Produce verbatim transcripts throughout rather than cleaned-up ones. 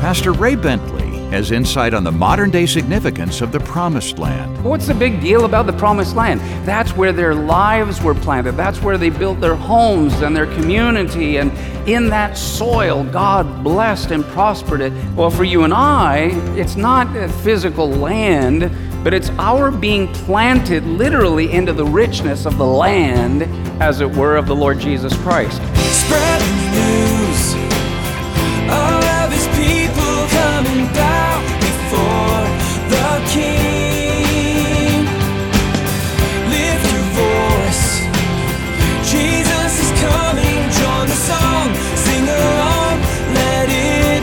Pastor Ray Bentley has insight on the modern-day significance of the Promised Land. What's the big deal about the Promised Land? That's where their lives were planted. That's where they built their homes and their community. And in that soil, God blessed and prospered it. Well, for you and I, it's not a physical land, but it's our being planted literally into the richness of the land, as it were, of the Lord Jesus Christ. Spreading the news, all of his people coming down before the King. Lift your voice, Jesus is coming. Join the song, sing along, let it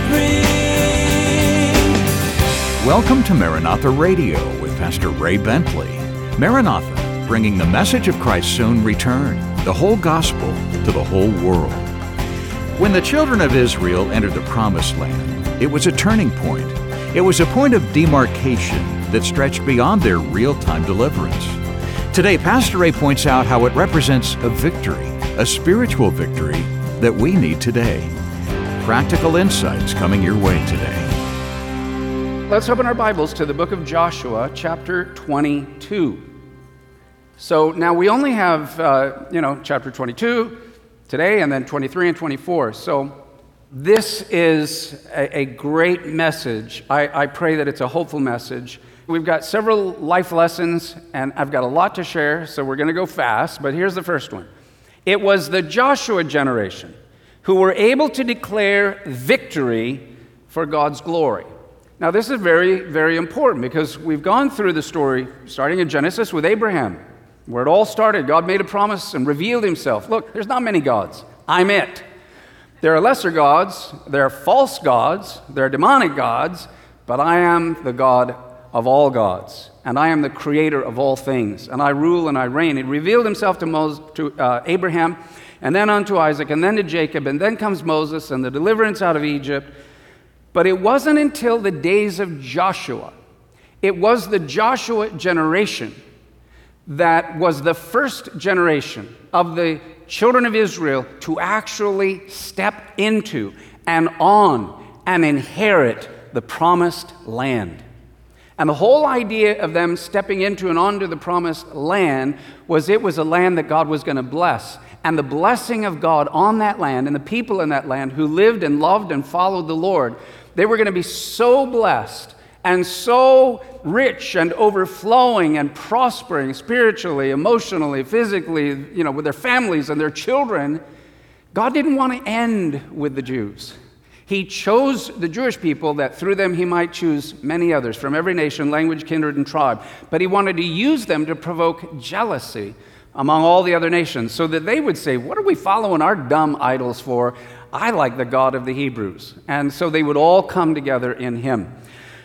ring. Welcome to Maranatha Radio with Pastor Ray Bentley. Maranatha, bringing the message of Christ's soon return, the whole gospel to the whole world. When the children of Israel entered the Promised Land, it was a turning point. It was a point of demarcation that stretched beyond their real-time deliverance. Today, Pastor Ray points out how it represents a victory, a spiritual victory that we need today. Practical insights coming your way today. Let's open our Bibles to the book of Joshua, chapter twenty-two. So now we only have, uh, you know, chapter twenty-two today, and then twenty-three and twenty-four. So this is a, a great message. I, I pray that it's a hopeful message. We've got several life lessons, and I've got a lot to share, so we're going to go fast, but here's the first one. It was the Joshua generation who were able to declare victory for God's glory. Now, this is very, very important because we've gone through the story starting in Genesis with Abraham, where it all started. God made a promise and revealed himself. Look, there's not many gods. I'm it. There are lesser gods, there are false gods, there are demonic gods, but I am the God of all gods, and I am the creator of all things, and I rule and I reign. He revealed himself to, Moses, to uh, Abraham, and then unto Isaac, and then to Jacob, and then comes Moses and the deliverance out of Egypt. But it wasn't until the days of Joshua, it was the Joshua generation that was the first generation of the children of Israel to actually step into and on and inherit the promised land. And the whole idea of them stepping into and onto the promised land was it was a land that God was going to bless. And the blessing of God on that land and the people in that land who lived and loved and followed the Lord, they were going to be so blessed and so rich and overflowing and prospering spiritually, emotionally, physically, you know, with their families and their children. God didn't want to end with the Jews. He chose the Jewish people that through them he might choose many others from every nation, language, kindred, and tribe. But he wanted to use them to provoke jealousy among all the other nations so that they would say, what are we following our dumb idols for? I like the God of the Hebrews. And so they would all come together in him.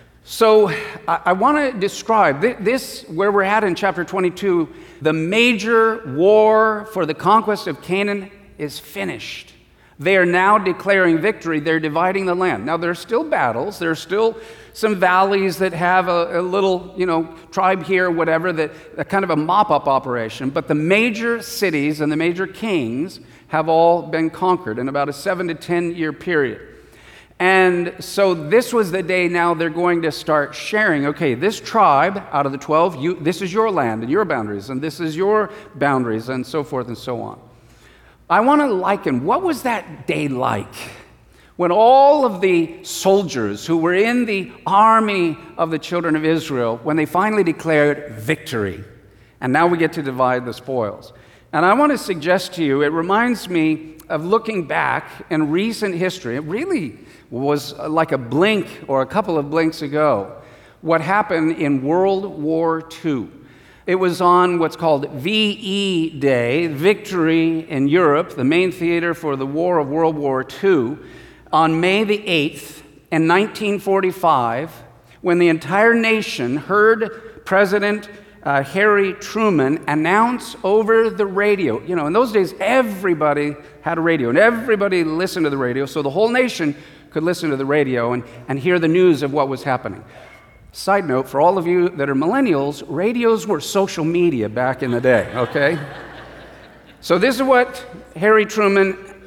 So I, I want to describe th- this, where we're at in chapter twenty-two, the major war for the conquest of Canaan is finished. They are now declaring victory. They're dividing the land. Now, there are still battles. There are still some valleys that have a, a little, you know, tribe here, whatever, that a kind of a mop-up operation. But the major cities and the major kings have all been conquered in about a seven to ten year period. And so this was the day now they're going to start sharing, okay, this tribe out of the twelve, you, this is your land and your boundaries, and this is your boundaries, and so forth and so on. I want to liken, what was that day like when all of the soldiers who were in the army of the children of Israel, when they finally declared victory, and now we get to divide the spoils. And I want to suggest to you, it reminds me of looking back in recent history. It really was like a blink or a couple of blinks ago, what happened in World War Two. It was on what's called V E Day, Victory in Europe, the main theater for the war of World War Two, on May the eighth in nineteen forty-five, when the entire nation heard President uh, Harry Truman announce over the radio. You know, in those days, everybody had a radio, and everybody listened to the radio, so the whole nation could listen to the radio and, and hear the news of what was happening. Side note, for all of you that are millennials, radios were social media back in the day, okay? So this is what Harry Truman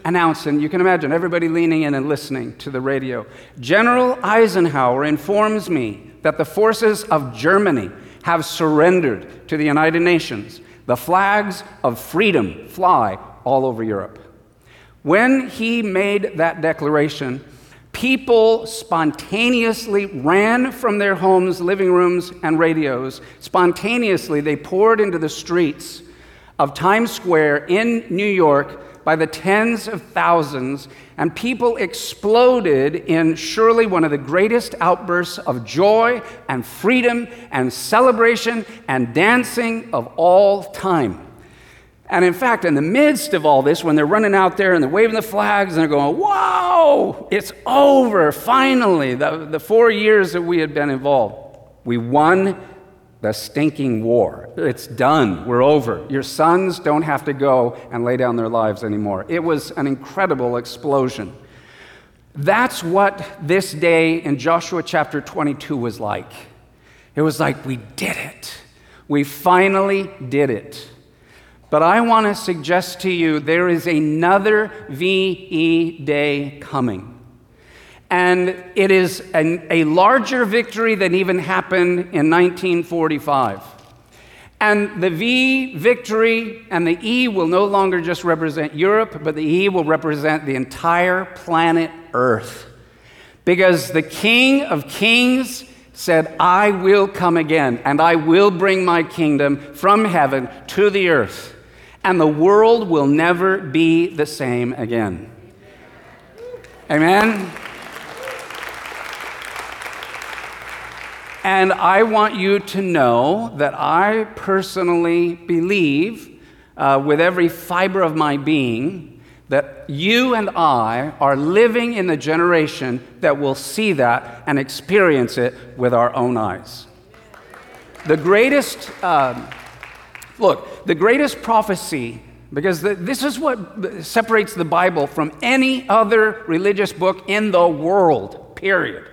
announced, and you can imagine everybody leaning in and listening to the radio. General Eisenhower informs me that the forces of Germany have surrendered to the United Nations. The flags of freedom fly all over Europe. When he made that declaration, people spontaneously ran from their homes, living rooms, and radios. Spontaneously, they poured into the streets of Times Square in New York by the tens of thousands, and people exploded in surely one of the greatest outbursts of joy and freedom and celebration and dancing of all time. And in fact, in the midst of all this, when they're running out there and they're waving the flags and they're going, wow, it's over, finally, the, the four years that we had been involved. We won the stinking war. It's done. We're over. Your sons don't have to go and lay down their lives anymore. It was an incredible explosion. That's what this day in Joshua chapter twenty-two was like. It was like, we did it. We finally did it. But I want to suggest to you there is another V E Day coming. And it is an, a larger victory than even happened in nineteen forty-five. And the V victory and the E will no longer just represent Europe, but the E will represent the entire planet Earth. Because the King of Kings said, I will come again, and I will bring my kingdom from heaven to the earth. And the world will never be the same again. Amen? And I want you to know that I personally believe uh, with every fiber of my being that you and I are living in the generation that will see that and experience it with our own eyes. The greatest... Uh, Look, the greatest prophecy, because the, this is what separates the Bible from any other religious book in the world, period.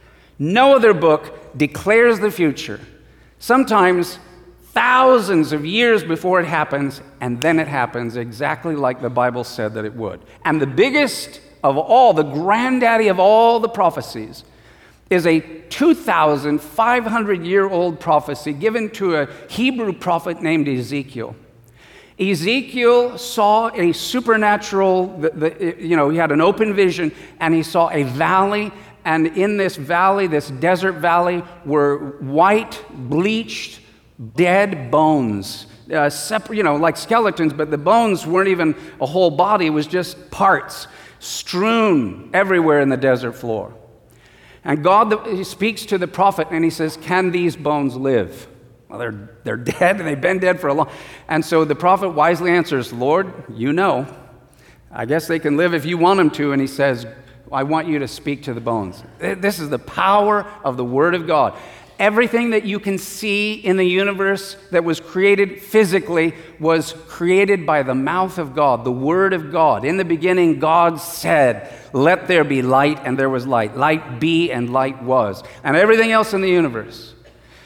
No other book declares the future, sometimes thousands of years before it happens, and then it happens exactly like the Bible said that it would. And the biggest of all, the granddaddy of all the prophecies, is a two thousand five hundred year old prophecy given to a Hebrew prophet named Ezekiel. Ezekiel saw a supernatural, the, the, you know, he had an open vision, and he saw a valley, and in this valley, this desert valley, were white, bleached, dead bones, uh, separate, you know, like skeletons, but the bones weren't even a whole body, it was just parts strewn everywhere in the desert floor. And God he speaks to the prophet and he says, can these bones live? Well, they're, they're dead and they've been dead for a long... And so the prophet wisely answers, Lord, you know. I guess they can live if you want them to. And he says, I want you to speak to the bones. This is the power of the Word of God. Everything that you can see in the universe that was created physically was created by the mouth of God, the Word of God. In the beginning, God said, let there be light, and there was light. Light be, and light was. And everything else in the universe.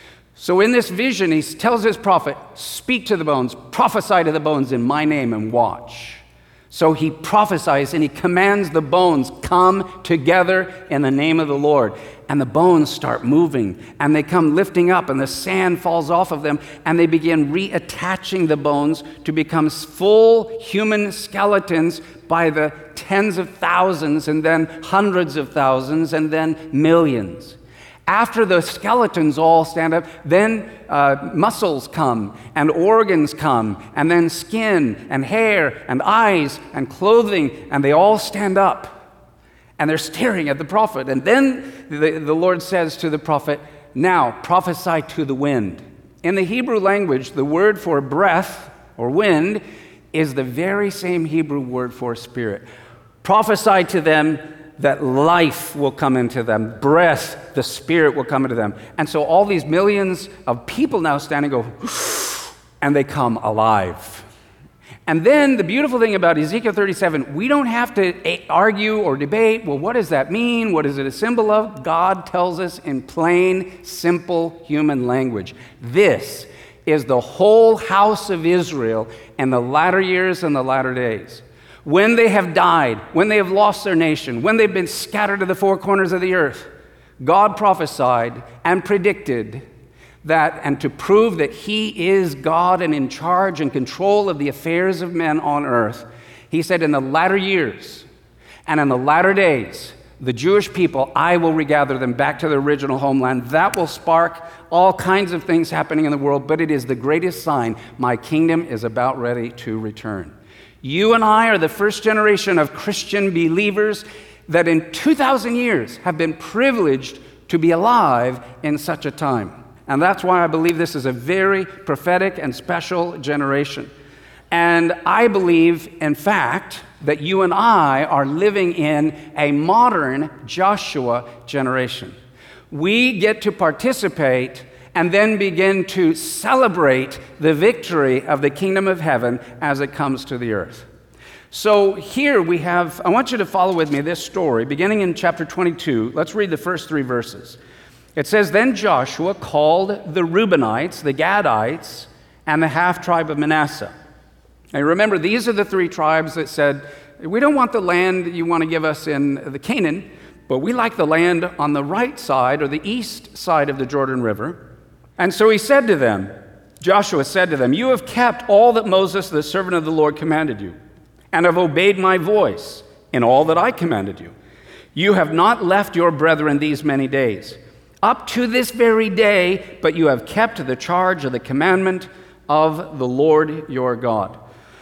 So in this vision, he tells his prophet, speak to the bones, prophesy to the bones in my name, and watch. So he prophesies and he commands the bones, come together in the name of the Lord. And the bones start moving and they come lifting up and the sand falls off of them and they begin reattaching the bones to become full human skeletons by the tens of thousands and then hundreds of thousands and then millions. After the skeletons all stand up, then uh, muscles come, and organs come, and then skin, and hair, and eyes, and clothing, and they all stand up. And they're staring at the prophet. And then the, the Lord says to the prophet, now prophesy to the wind. In the Hebrew language, the word for breath, or wind, is the very same Hebrew word for spirit. Prophesy to them that life will come into them, breath, the Spirit will come into them. And so all these millions of people now standing go, and they come alive. And then the beautiful thing about Ezekiel thirty-seven, we don't have to argue or debate, well, what does that mean? What is it a symbol of? God tells us in plain, simple human language. This is the whole house of Israel in the latter years and the latter days. when they have died, when they have lost their nation, when they've been scattered to the four corners of the earth, God prophesied and predicted that, and to prove that he is God and in charge and control of the affairs of men on earth, he said, in the latter years and in the latter days, the Jewish people, I will regather them back to their original homeland. That will spark all kinds of things happening in the world, but it is the greatest sign. My kingdom is about ready to return. You and I are the first generation of Christian believers that in two thousand years have been privileged to be alive in such a time. And that's why I believe this is a very prophetic and special generation. And I believe, in fact, that you and I are living in a modern Joshua generation. We get to participate and then begin to celebrate the victory of the kingdom of heaven as it comes to the earth. So here we have, I want you to follow with me this story, beginning in chapter twenty-two. Let's read the first three verses. It says, Then Joshua called the Reubenites, the Gadites, and the half-tribe of Manasseh. And remember, these are the three tribes that said, we don't want the land you want to give us in the Canaan, but we like the land on the right side or the east side of the Jordan River. And so he said to them, Joshua said to them, You have kept all that Moses, the servant of the Lord, commanded you, and have obeyed my voice in all that I commanded you. You have not left your brethren these many days, up to this very day, but you have kept the charge of the commandment of the Lord your God.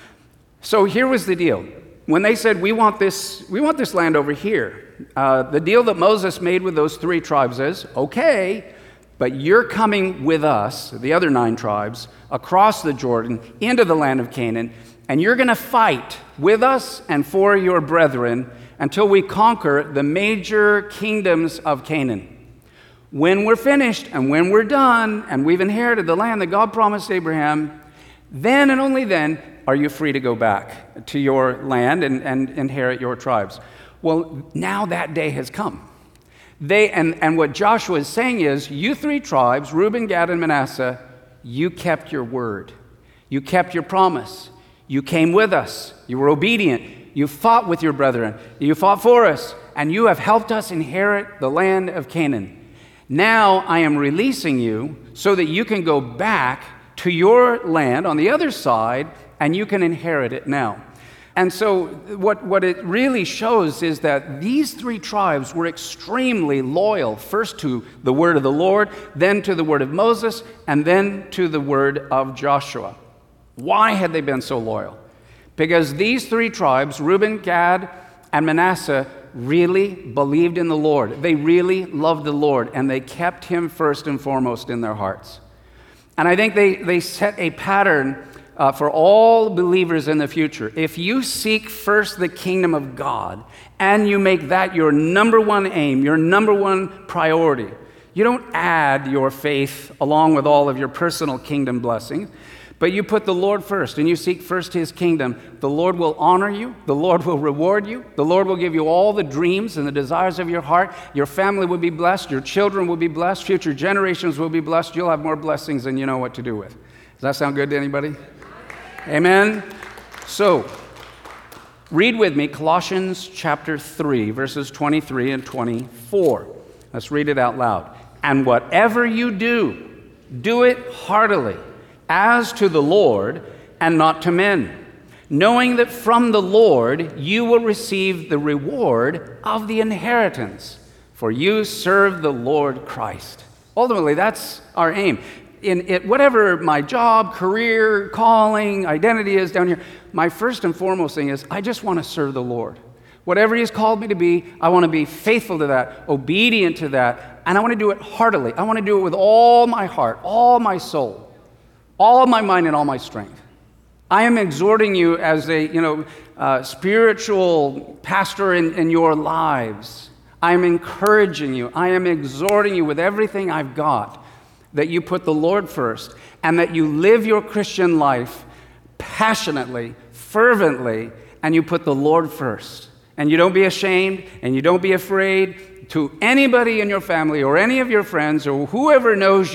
So here was the deal. When they said, we want this, we want this land over here, uh, the deal that Moses made with those three tribes is, okay, but you're coming with us, the other nine tribes, across the Jordan into the land of Canaan, and you're going to fight with us and for your brethren until we conquer the major kingdoms of Canaan. When we're finished and when we're done and we've inherited the land that God promised Abraham, then and only then are you free to go back to your land and, and inherit your tribes. Well, now that day has come. They and, and what Joshua is saying is, you three tribes, Reuben, Gad, and Manasseh, you kept your word. You kept your promise. You came with us. You were obedient. You fought with your brethren. You fought for us. And you have helped us inherit the land of Canaan. Now I am releasing you so that you can go back to your land on the other side and you can inherit it now. And so what, what it really shows is that these three tribes were extremely loyal, first to the word of the Lord, then to the word of Moses, and then to the word of Joshua. Why had they been so loyal? Because these three tribes, Reuben, Gad, and Manasseh, really believed in the Lord. They really loved the Lord, and they kept him first and foremost in their hearts. And I think they, they set a pattern uh, for all believers in the future. If you seek first the kingdom of God, and you make that your number one aim, your number one priority, you don't add your faith along with all of your personal kingdom blessings, but you put the Lord first and you seek first his kingdom, the Lord will honor you, the Lord will reward you, the Lord will give you all the dreams and the desires of your heart, your family will be blessed, your children will be blessed, future generations will be blessed, you'll have more blessings than you know what to do with. Does that sound good to anybody? Amen? So, read with me Colossians chapter three, verses twenty-three and twenty-four. Let's read it out loud. And whatever you do, do it heartily, as to the Lord and not to men, knowing that from the Lord you will receive the reward of the inheritance, for you serve the Lord Christ. Ultimately, that's our aim. In it, whatever my job, career, calling, identity is down here, my first and foremost thing is I just want to serve the Lord. Whatever he's called me to be, I want to be faithful to that, obedient to that, and I want to do it heartily. I want to do it with all my heart, all my soul, all of my mind and all my strength. I am exhorting you as a, you know, uh, spiritual pastor in, in your lives. I am encouraging you. I am exhorting you with everything I've got that you put the Lord first and that you live your Christian life passionately, fervently, and you put the Lord first. And you don't be ashamed and you don't be afraid to anybody in your family or any of your friends or whoever knows you.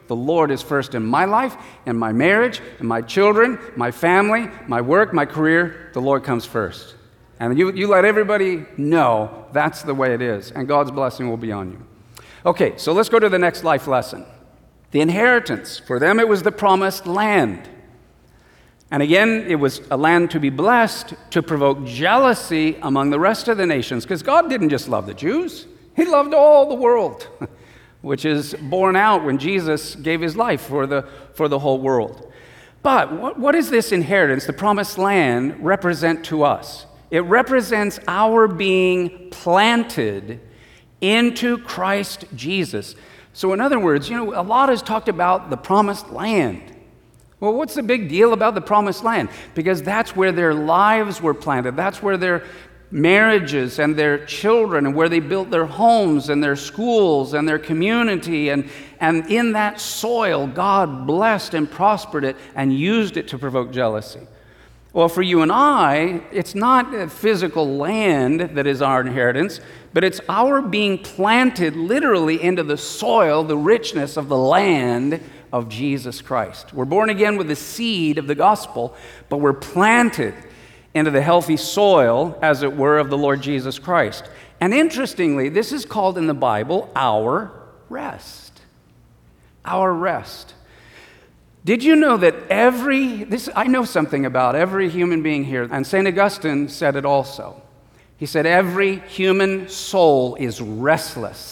the Lord is first in my life, in my marriage, in my children, my family, my work, my career, the Lord comes first. And you, you let everybody know that's the way it is, and God's blessing will be on you. Okay, so let's go to the next life lesson. The inheritance. For them it was the promised land. And again, it was a land to be blessed, to provoke jealousy among the rest of the nations, because God didn't just love the Jews, He loved all the world, which is borne out when Jesus gave His life for the, for the whole world. But what, what does this inheritance, the promised land, represent to us? It represents our being planted into Christ Jesus. So in other words, you know, a lot is talked about the promised land. Well, what's the big deal about the promised land? Because that's where their lives were planted. That's where their marriages and their children, and where they built their homes and their schools and their community. And, and in that soil, God blessed and prospered it and used it to provoke jealousy. Well, for you and I, it's not a physical land that is our inheritance, but it's our being planted literally into the soil, the richness of the land of Jesus Christ. We're born again with the seed of the gospel, but we're planted into the healthy soil, as it were, of the Lord Jesus Christ. And interestingly, this is called in the Bible our rest. Our rest. Did you know that every, this I know something about every human being here, and Saint Augustine said it also. He said every human soul is restless.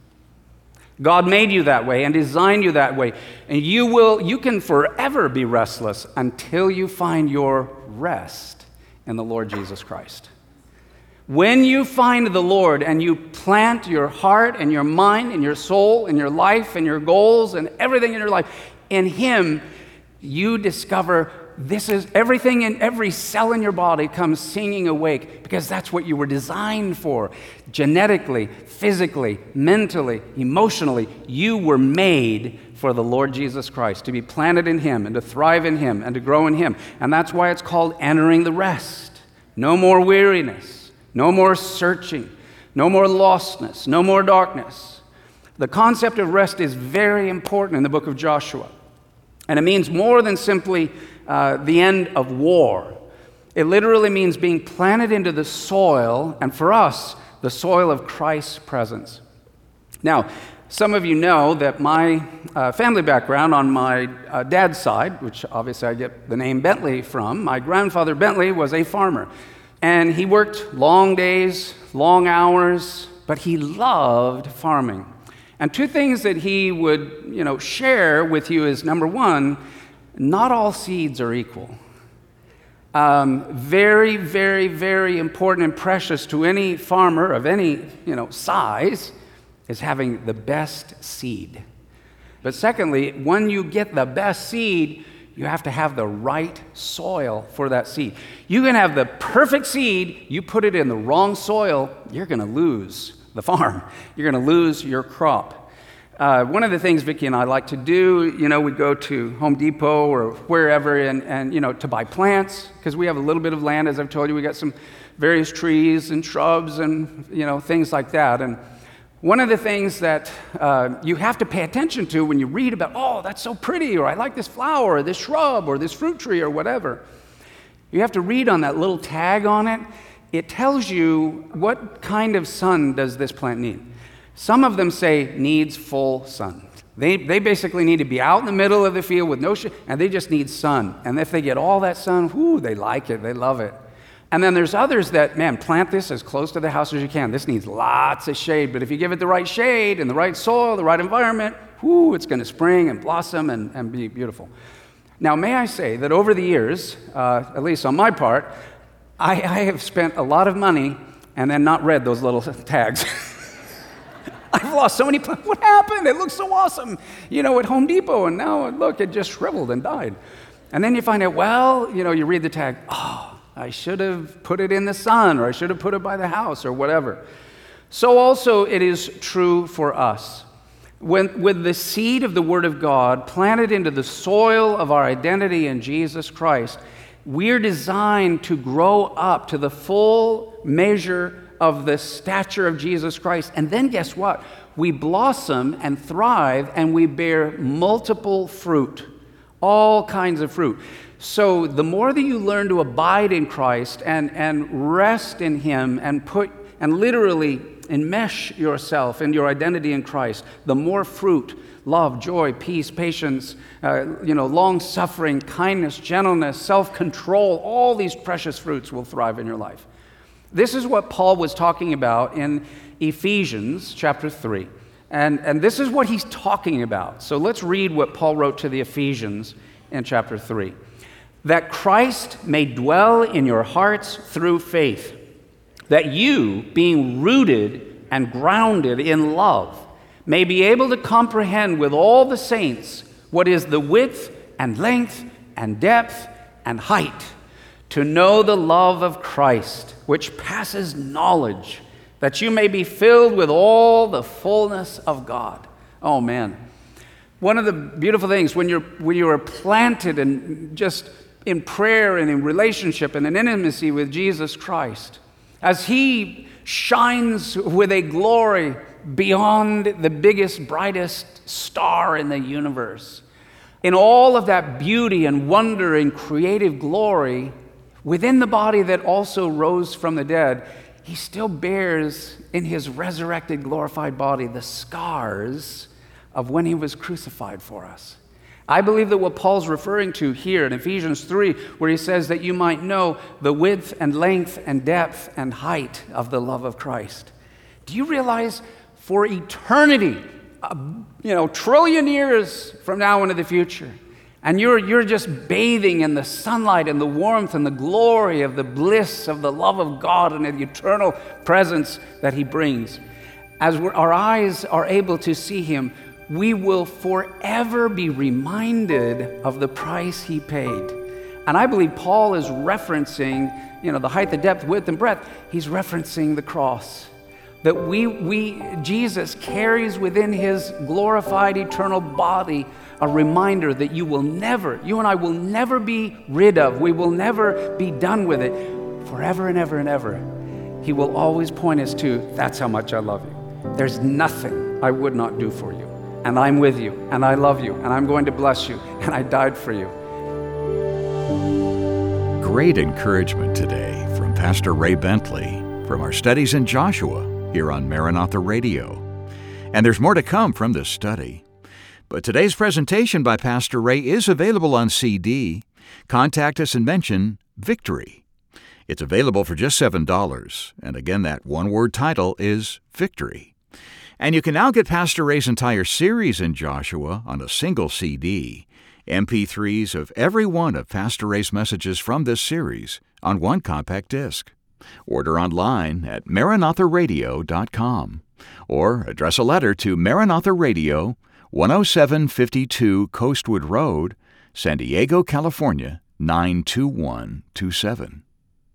God made you that way and designed you that way, and you will, you can forever be restless until you find your rest in the Lord Jesus Christ. When you find the Lord and you plant your heart and your mind and your soul and your life and your goals and everything in your life in Him, you discover this is everything, in every cell in your body comes singing awake, because that's what you were designed for. Genetically, physically, mentally, emotionally, you were made for the Lord Jesus Christ, to be planted in Him and to thrive in Him and to grow in Him. And that's why it's called entering the rest. No more weariness, no more searching, no more lostness, no more darkness. The concept of rest is very important in the book of Joshua. And it means more than simply uh, the end of war. It literally means being planted into the soil, and for us, the soil of Christ's presence. Now, some of you know that my uh, family background on my uh, dad's side, which obviously I get the name Bentley from, my grandfather Bentley was a farmer. And he worked long days, long hours, but he loved farming. And two things that he would, you know, share with you is, number one, not all seeds are equal. Um, very, very, very important and precious to any farmer of any, you know, size is having the best seed. But secondly, when you get the best seed, you have to have the right soil for that seed. You can have the perfect seed, you put it in the wrong soil, you're going to lose the farm. You're going to lose your crop. Uh, one of the things Vicki and I like to do, you know, we go to Home Depot or wherever and, and you know, to buy plants, because we have a little bit of land, as I've told you. We got some various trees and shrubs and, you know, things like that. And one of the things that uh, you have to pay attention to when you read about, oh, that's so pretty, or I like this flower, or this shrub, or this fruit tree, or whatever, you have to read on that little tag on it. It tells you what kind of sun does this plant need. Some of them say needs full sun. They, they basically need to be out in the middle of the field with no shade, and they just need sun. And if they get all that sun, whoo, they like it, they love it. And then there's others that, man, plant this as close to the house as you can. This needs lots of shade, but if you give it the right shade and the right soil, the right environment, whoo, it's going to spring and blossom and, and be beautiful. Now, may I say that over the years, uh, at least on my part, I, I have spent a lot of money and then not read those little tags. I've lost so many plants. What happened? It looks so awesome, you know, at Home Depot, and now, look, it just shriveled and died. And then you find out, well, you know, you read the tag, oh, I should have put it in the sun, or I should have put it by the house, or whatever. So also it is true for us. When, with the seed of the Word of God planted into the soil of our identity in Jesus Christ, we're designed to grow up to the full measure of the stature of Jesus Christ. And then guess what? We blossom and thrive, and we bear multiple fruit, all kinds of fruit. So the more that you learn to abide in Christ and, and rest in Him and put and literally enmesh yourself and your identity in Christ, the more fruit, love, joy, peace, patience, uh, you know, long-suffering, kindness, gentleness, self-control, all these precious fruits will thrive in your life. This is what Paul was talking about in Ephesians chapter three. And, and this is what he's talking about. So let's read what Paul wrote to the Ephesians in chapter three. That Christ may dwell in your hearts through faith, that you, being rooted and grounded in love, may be able to comprehend with all the saints what is the width and length and depth and height, to know the love of Christ, which passes knowledge, that you may be filled with all the fullness of God. Oh, man. One of the beautiful things when you're when you are planted and just in prayer and in relationship and in intimacy with Jesus Christ, as He shines with a glory beyond the biggest, brightest star in the universe, in all of that beauty and wonder and creative glory within the body that also rose from the dead, He still bears in His resurrected, glorified body the scars of when He was crucified for us. I believe that what Paul's referring to here in Ephesians three, where he says that you might know the width and length and depth and height of the love of Christ. Do you realize for eternity, a, you know, trillion years from now into the future, and you're, you're just bathing in the sunlight and the warmth and the glory of the bliss of the love of God and the eternal presence that He brings. As we're, our eyes are able to see Him, we will forever be reminded of the price He paid. And I believe Paul is referencing, you know, the height, the depth, width, and breadth. He's referencing the cross. That we, we, Jesus carries within His glorified eternal body a reminder that you will never, you and I will never be rid of, we will never be done with it, forever and ever and ever. He will always point us to, that's how much I love you. There's nothing I would not do for you. And I'm with you, and I love you, and I'm going to bless you, and I died for you. Great encouragement today from Pastor Ray Bentley from our studies in Joshua here on Maranatha Radio. And there's more to come from this study. But today's presentation by Pastor Ray is available on C D. Contact us and mention Victory. It's available for just seven dollars, and again, that one-word title is Victory. And you can now get Pastor Ray's entire series in Joshua on a single C D, M P threes of every one of Pastor Ray's messages from this series on one compact disc. Order online at maranatha radio dot com or address a letter to Maranatha Radio, one oh seven fifty-two Coastwood Road, San Diego, California, nine two one two seven.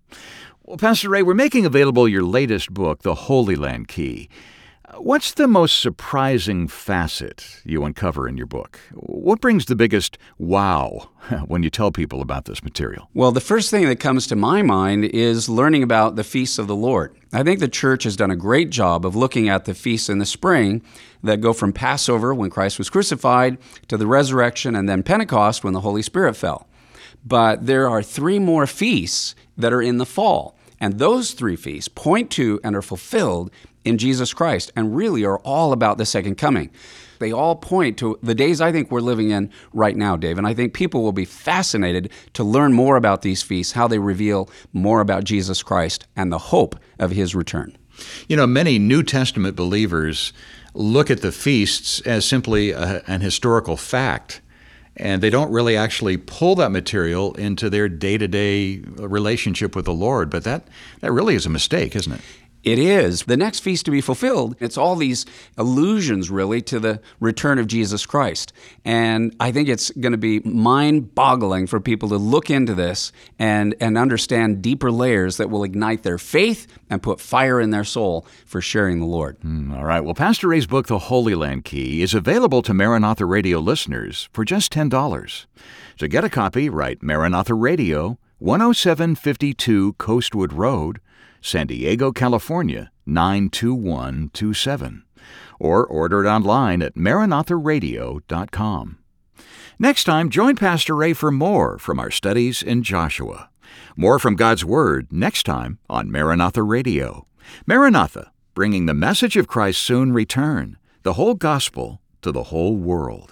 Well, Pastor Ray, we're making available your latest book, The Holy Land Key. What's the most surprising facet you uncover in your book? What brings the biggest wow when you tell people about this material? Well, the first thing that comes to my mind is learning about the feasts of the Lord. I think the church has done a great job of looking at the feasts in the spring that go from Passover, when Christ was crucified, to the resurrection, and then Pentecost, when the Holy Spirit fell. But there are three more feasts that are in the fall. And those three feasts point to and are fulfilled in Jesus Christ and really are all about the second coming. They all point to the days I think we're living in right now, Dave. And I think people will be fascinated to learn more about these feasts, how they reveal more about Jesus Christ and the hope of His return. You know, many New Testament believers look at the feasts as simply a, an historical fact, and they don't really actually pull that material into their day-to-day relationship with the Lord. But that, that really is a mistake, isn't it? It is. The next feast to be fulfilled, it's all these allusions, really, to the return of Jesus Christ. And I think it's going to be mind-boggling for people to look into this and, and understand deeper layers that will ignite their faith and put fire in their soul for sharing the Lord. Mm, all right. Well, Pastor Ray's book, The Holy Land Key, is available to Maranatha Radio listeners for just ten dollars. So get a copy, write Maranatha Radio, one oh seven fifty-two Coastwood Road, San Diego, California, nine two one two seven. Or order it online at maranatha radio dot com. Next time, join Pastor Ray for more from our studies in Joshua. More from God's Word next time on Maranatha Radio. Maranatha, bringing the message of Christ's soon return, the whole gospel to the whole world.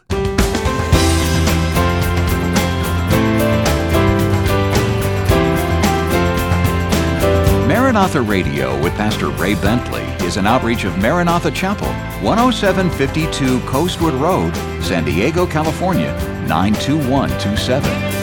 Maranatha Radio with Pastor Ray Bentley is an outreach of Maranatha Chapel, one oh seven fifty-two Coastwood Road, San Diego, California, nine two one two seven.